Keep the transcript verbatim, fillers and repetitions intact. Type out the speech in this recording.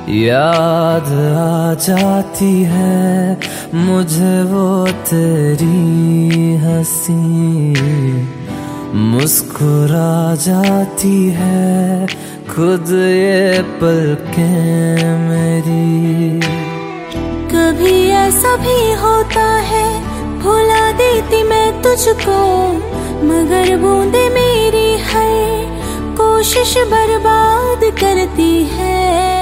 याद आ जाती है मुझे वो तेरी हंसी, मुस्कुरा जाती है खुद ये पलकें मेरी। कभी ऐसा भी होता है भुला देती मैं तुझको, मगर बूंदे मेरी हर कोशिश बर्बाद करती है।